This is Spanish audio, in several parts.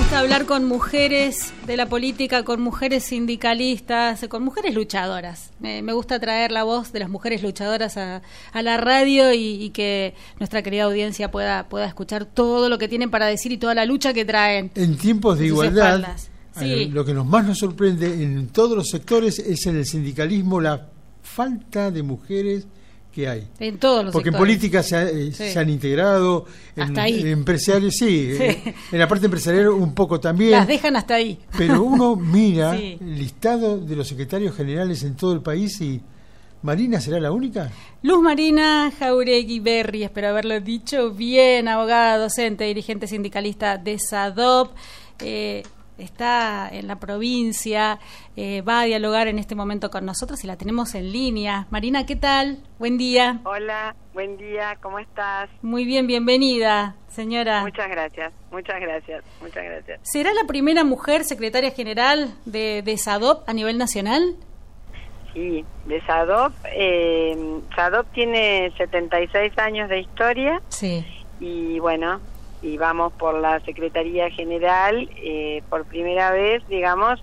gusta hablar con mujeres de la política, con mujeres sindicalistas, con mujeres luchadoras. Me gusta traer la voz de las mujeres luchadoras a la radio y que nuestra querida audiencia pueda escuchar todo lo que tienen para decir y toda la lucha que traen. En tiempos de igualdad, sí. Lo que más nos sorprende en todos los sectores es en el sindicalismo la falta de mujeres que hay. En todos los Porque sectores. En política se han integrado, hasta ahí. En empresarios en la parte empresarial un poco también. Las dejan hasta ahí. Pero uno mira el listado de los secretarios generales en todo el país y ¿Marina será la única? Luz Marina Jauregui Berry, espero haberlo dicho bien, abogada, docente, dirigente sindicalista de SADOP. Está en la provincia, va a dialogar en este momento con nosotros y la tenemos en línea. Marina, ¿qué tal? Buen día. Hola, buen día, ¿cómo estás? Muy bien, bienvenida, señora. Muchas gracias. ¿Será la primera mujer secretaria general de SADOP a nivel nacional? Sí, de SADOP. SADOP tiene 76 años de historia. Sí. Y bueno, y vamos por la Secretaría General por primera vez, digamos,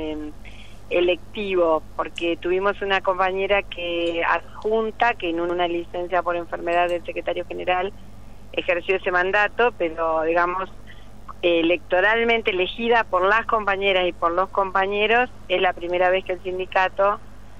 electivo, porque tuvimos una compañera que adjunta, que en una licencia por enfermedad del Secretario General ejerció ese mandato, pero digamos, electoralmente elegida por las compañeras y por los compañeros, es la primera vez que el sindicato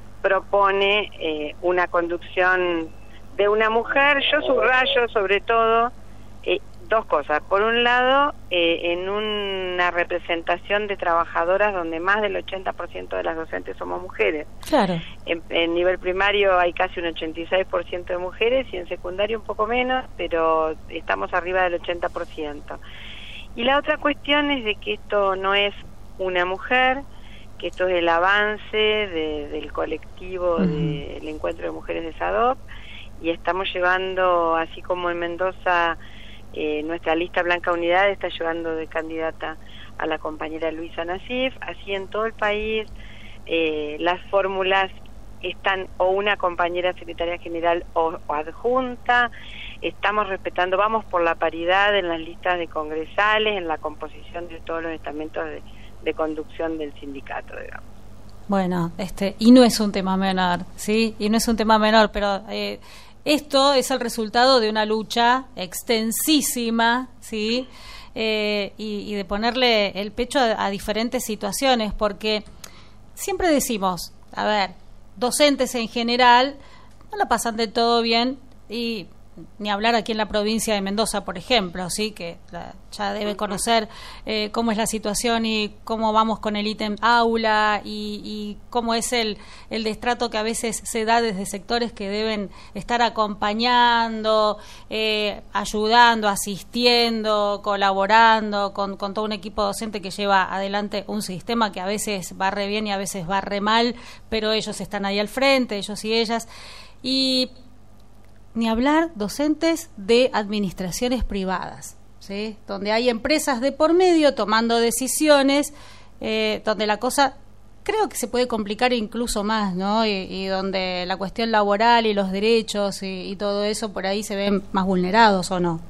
propone una conducción de una mujer. Yo subrayo sobre todo dos cosas. Por un lado, en una representación de trabajadoras donde más del 80% de las docentes somos mujeres. Claro. En nivel primario hay casi un 86% de mujeres y en secundario un poco menos, pero estamos arriba del 80%. Y la otra cuestión es de que esto no es una mujer, que esto es el avance del colectivo del Encuentro de Mujeres de SADOP, y estamos llevando, así como en Mendoza, nuestra lista Blanca Unidad está llevando de candidata a la compañera Luisa Nasif, así en todo el país las fórmulas están o una compañera secretaria general o adjunta. Estamos respetando, vamos por la paridad en las listas de congresales, en la composición de todos los estamentos de conducción del sindicato, digamos. Bueno, y no es un tema menor, ¿sí? Y no es un tema menor, pero esto es el resultado de una lucha extensísima, ¿sí? Y de ponerle el pecho a diferentes situaciones, porque siempre decimos, a ver, docentes en general no la pasan de todo bien, y ni hablar aquí en la provincia de Mendoza, por ejemplo, sí, que ya debe conocer cómo es la situación y cómo vamos con el ítem aula y cómo es el destrato que a veces se da desde sectores que deben estar acompañando, ayudando, asistiendo, colaborando con todo un equipo docente que lleva adelante un sistema que a veces va re bien y a veces va re mal, pero ellos están ahí al frente, ellos y ellas. Y ni hablar docentes de administraciones privadas, ¿sí? Donde hay empresas de por medio tomando decisiones, donde la cosa creo que se puede complicar incluso más, ¿no? Y donde la cuestión laboral y los derechos y todo eso por ahí se ven más vulnerados, ¿o no?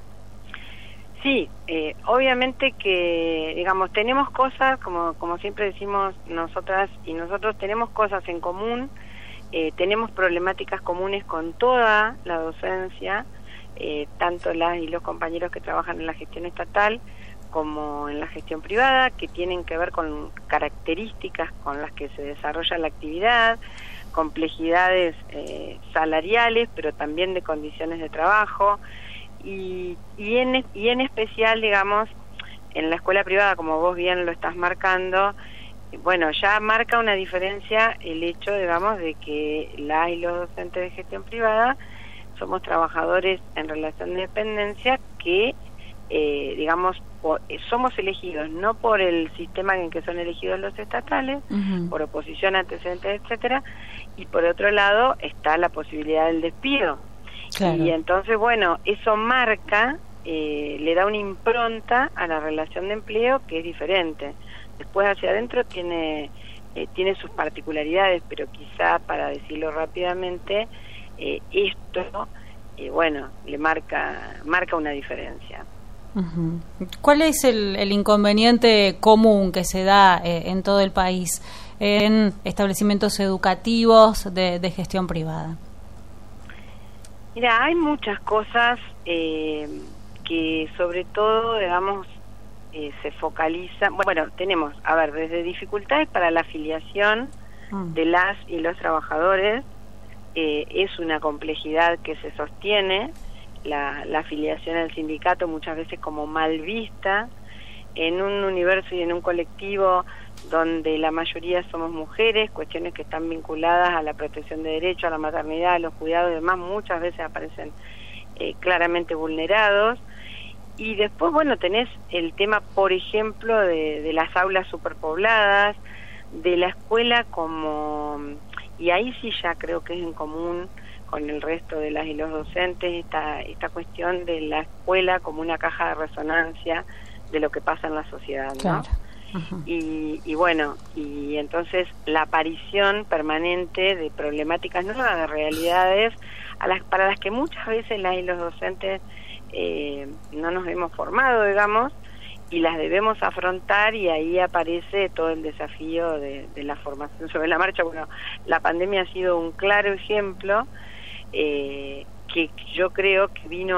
Sí, obviamente que, digamos, tenemos cosas, como siempre decimos nosotras y nosotros, tenemos cosas en común. Tenemos problemáticas comunes con toda la docencia, tanto las y los compañeros que trabajan en la gestión estatal como en la gestión privada, que tienen que ver con características con las que se desarrolla la actividad, complejidades salariales, pero también de condiciones de trabajo, y en especial, digamos, en la escuela privada, como vos bien lo estás marcando. Bueno, ya marca una diferencia el hecho, digamos, de que las y los docentes de gestión privada somos trabajadores en relación de dependencia que, digamos, somos elegidos no por el sistema en que son elegidos los estatales, por oposición, antecedentes, etcétera, y por otro lado está la posibilidad del despido. Claro. Y entonces, bueno, eso marca, le da una impronta a la relación de empleo que es diferente. Después hacia adentro tiene sus particularidades, pero quizá, para decirlo rápidamente, esto, bueno, le marca una diferencia. Uh-huh. ¿Cuál es el inconveniente común que se da en todo el país en establecimientos educativos de gestión privada? Mira, hay muchas cosas que sobre todo, digamos, se focalizan. Bueno, tenemos, a ver, desde dificultades para la afiliación de las y los trabajadores, es una complejidad que se sostiene, la afiliación al sindicato muchas veces como mal vista, en un universo y en un colectivo donde la mayoría somos mujeres, cuestiones que están vinculadas a la protección de derechos, a la maternidad, a los cuidados y demás, muchas veces aparecen claramente vulnerados. Y después, bueno, tenés el tema, por ejemplo, de las aulas superpobladas, de la escuela como... Y ahí sí ya creo que es en común con el resto de las y los docentes esta cuestión de la escuela como una caja de resonancia de lo que pasa en la sociedad, ¿no? Claro. Y bueno, y entonces la aparición permanente de problemáticas nuevas, de realidades para las que muchas veces las y los docentes no nos hemos formado, digamos, y las debemos afrontar, y ahí aparece todo el desafío de la formación sobre la marcha. Bueno, la pandemia ha sido un claro ejemplo que yo creo que vino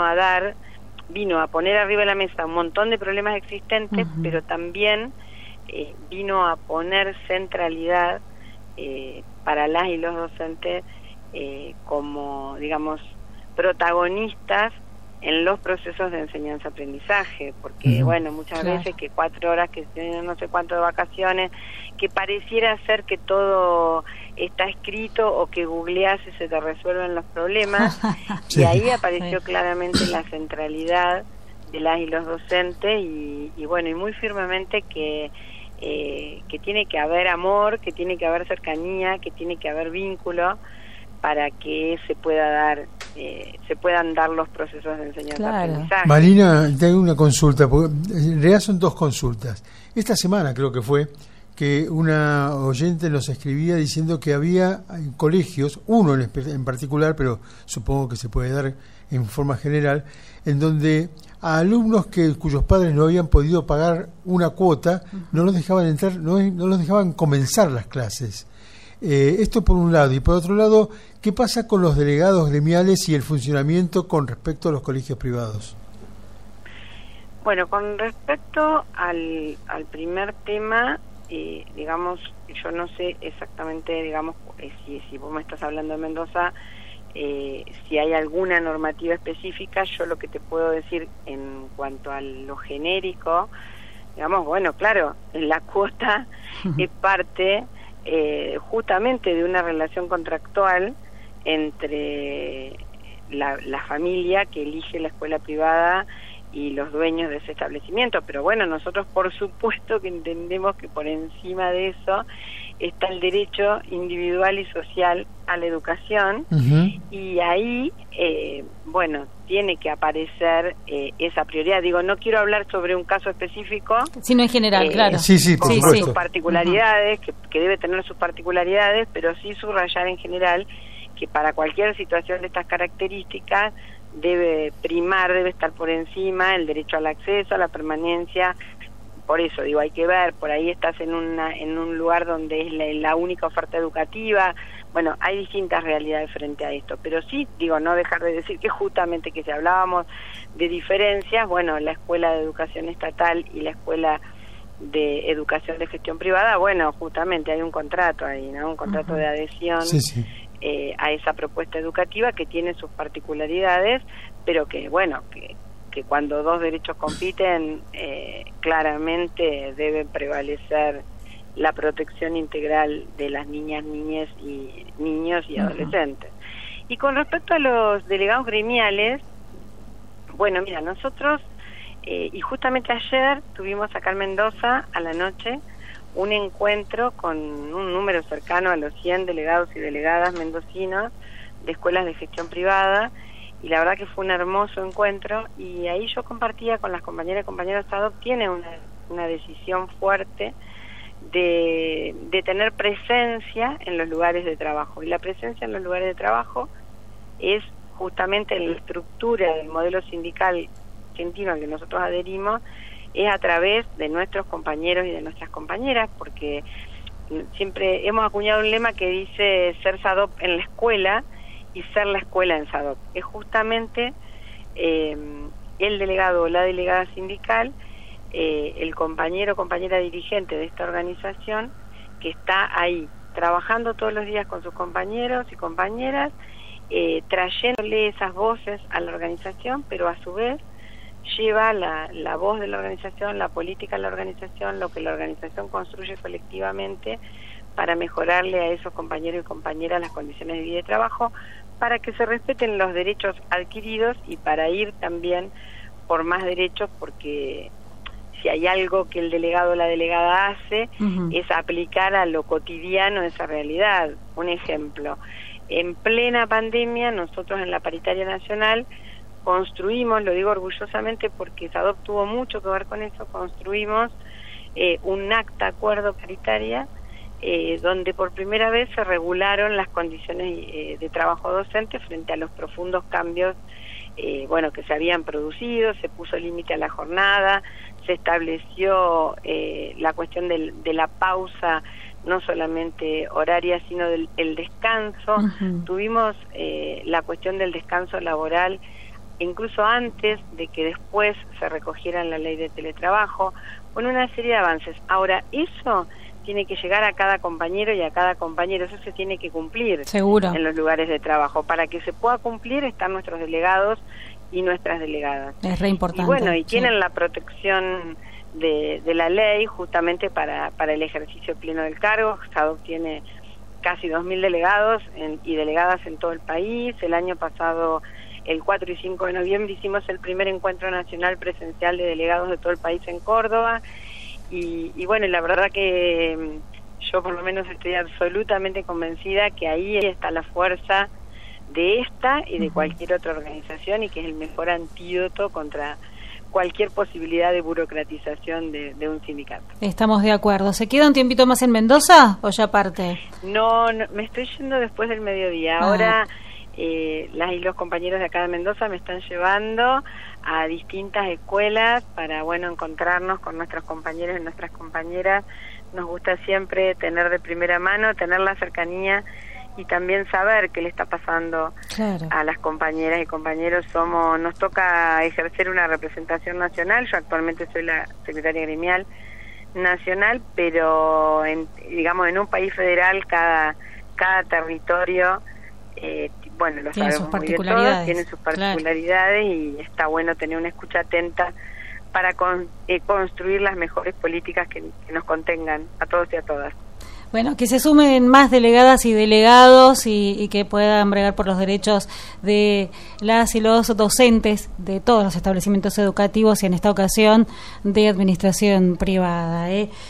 a poner arriba de la mesa un montón de problemas existentes, pero también vino a poner centralidad para las y los docentes como, digamos, protagonistas en los procesos de enseñanza-aprendizaje, porque bueno, muchas veces que 4 horas, que tienen no sé cuánto de vacaciones, que pareciera ser que todo está escrito o que googleás y se te resuelven los problemas, y ahí apareció claramente la centralidad de las y los docentes, y bueno, y muy firmemente que tiene que haber amor, que tiene que haber cercanía, que tiene que haber vínculo para que se puedan dar los procesos de enseñanza-aprendizaje. Marina, te hago una consulta, porque en realidad son 2 consultas. Esta semana creo que fue que una oyente nos escribía diciendo que había colegios, uno en particular, pero supongo que se puede dar en forma general, en donde a alumnos cuyos padres no habían podido pagar una cuota, no los dejaban entrar, no los dejaban comenzar las clases. Esto por un lado, y por otro lado, ¿qué pasa con los delegados gremiales y el funcionamiento con respecto a los colegios privados? Bueno, con respecto al primer tema, digamos, yo no sé exactamente, digamos, si vos me estás hablando de Mendoza, si hay alguna normativa específica. Yo lo que te puedo decir en cuanto a lo genérico, digamos, bueno, claro, la cuota es parte justamente de una relación contractual entre la familia que elige la escuela privada y los dueños de ese establecimiento. Pero bueno, nosotros por supuesto que entendemos que por encima de eso está el derecho individual y social a la educación, y ahí, bueno, tiene que aparecer esa prioridad. Digo, no quiero hablar sobre un caso específico, sino en general, claro. Sí, por supuesto. Sus particularidades, que debe tener sus particularidades, pero sí subrayar en general que para cualquier situación de estas características debe primar, debe estar por encima el derecho al acceso, a la permanencia. Por eso digo, hay que ver, por ahí estás en un lugar donde es la única oferta educativa. Bueno, hay distintas realidades frente a esto, pero sí, digo, no dejar de decir que justamente que si hablábamos de diferencias, bueno, la Escuela de Educación Estatal y la Escuela de Educación de Gestión Privada, bueno, justamente hay un contrato ahí, ¿no? Un contrato de adhesión a esa propuesta educativa que tiene sus particularidades, pero que, bueno, que cuando 2 derechos compiten, claramente debe prevalecer la protección integral de las niñas, niñes y niños y adolescentes. Y con respecto a los delegados gremiales, bueno, mira, nosotros, y justamente ayer tuvimos acá en Mendoza a la noche un encuentro con un número cercano a los 100 delegados y delegadas mendocinos de escuelas de gestión privada, y la verdad que fue un hermoso encuentro, y ahí yo compartía con las compañeras y compañeros. SADOC tiene una decisión fuerte de tener presencia en los lugares de trabajo, y la presencia en los lugares de trabajo es justamente la estructura del modelo sindical argentino al que nosotros adherimos es a través de nuestros compañeros y de nuestras compañeras, porque siempre hemos acuñado un lema que dice ser SADOP en la escuela y ser la escuela en SADOP. Es justamente el delegado o la delegada sindical, el compañero o compañera dirigente de esta organización que está ahí, trabajando todos los días con sus compañeros y compañeras, trayéndole esas voces a la organización, pero a su vez lleva la voz de la organización, la política de la organización, lo que la organización construye colectivamente para mejorarle a esos compañeros y compañeras las condiciones de vida y trabajo, para que se respeten los derechos adquiridos y para ir también por más derechos, porque si hay algo que el delegado o la delegada hace es aplicar a lo cotidiano esa realidad. Un ejemplo, en plena pandemia nosotros en la Paritaria Nacional construimos, lo digo orgullosamente porque SADOP tuvo mucho que ver con eso, construimos un acta acuerdo paritaria donde por primera vez se regularon las condiciones de trabajo docente frente a los profundos cambios que se habían producido. Se puso límite a la jornada, se estableció la cuestión de la pausa, no solamente horaria, sino el descanso. Tuvimos la cuestión del descanso laboral incluso antes de que después se recogiera en la ley de teletrabajo, con una serie de avances. Ahora, eso tiene que llegar a cada compañero y a cada compañero, eso se tiene que cumplir. Seguro. En los lugares de trabajo. Para que se pueda cumplir están nuestros delegados y nuestras delegadas. Es re importante. Y bueno, y tienen la protección de la ley justamente para el ejercicio pleno del cargo. SADOP tiene casi 2.000 delegados y delegadas en todo el país. El año pasado, el 4 y 5 de noviembre, hicimos el primer encuentro nacional presencial de delegados de todo el país en Córdoba. Y bueno, la verdad que yo por lo menos estoy absolutamente convencida que ahí está la fuerza de esta y de cualquier otra organización, y que es el mejor antídoto contra cualquier posibilidad de burocratización de un sindicato. Estamos de acuerdo. ¿Se queda un tiempito más en Mendoza o ya parte? No, me estoy yendo después del mediodía. Ahora las y los compañeros de acá de Mendoza me están llevando a distintas escuelas para, encontrarnos con nuestros compañeros y nuestras compañeras. Nos gusta siempre tener de primera mano, tener la cercanía y también saber qué le está pasando a las compañeras y compañeros. Nos toca ejercer una representación nacional. Yo actualmente soy la secretaria gremial nacional, pero en un país federal cada territorio tiene sus particularidades, tiene sus particularidades, y está bueno tener una escucha atenta para construir las mejores políticas que nos contengan a todos y a todas. Bueno, que se sumen más delegadas y delegados y que puedan bregar por los derechos de las y los docentes de todos los establecimientos educativos, y en esta ocasión de administración privada.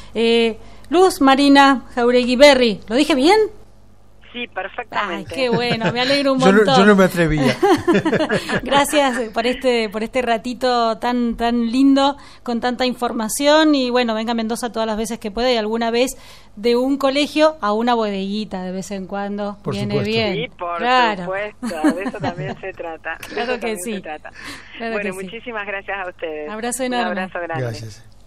Luz Marina Jauregui Berry, ¿lo dije bien? Sí, perfectamente. Ay, qué bueno, me alegro un montón. Yo no me atrevía. Gracias por este ratito tan lindo, con tanta información, y venga a Mendoza todas las veces que pueda, y alguna vez de un colegio a una bodeguita de vez en cuando. Por viene supuesto. bien. Sí, por supuesto, de eso también se trata. Claro que sí. Muchísimas gracias a ustedes. Abrazo enorme. Un abrazo grande. Gracias.